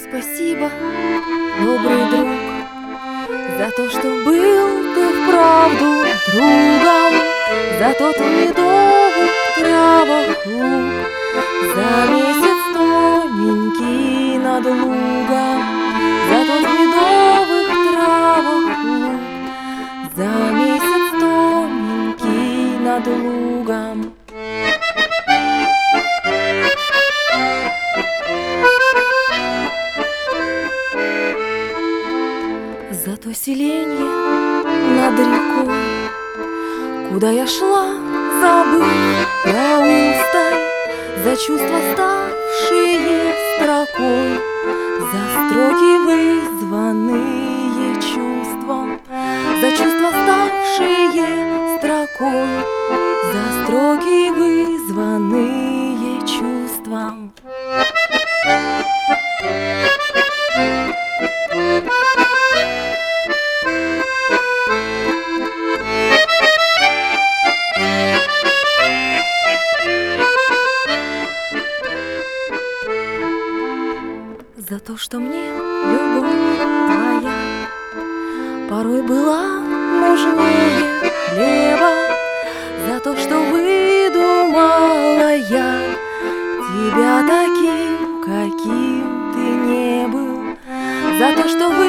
спасибо, добрый друг, за то, что был ты вправду другом, за тот в медовых травах луг, за месяц тоненький над лугом, за тот в медовых травах луг, за месяц тоненький над лугом. За то селенье над рекой, куда я шла, забыв про усталь, за чувства, ставшие строкой, за строки, вызванные чувством, за чувства, ставшие строкой, за строки, вызванные чувством. За то, что мне любовь твоя порой была нужнее хлеба, за то, что выдумала я тебя таким, каким ты не был, за то, что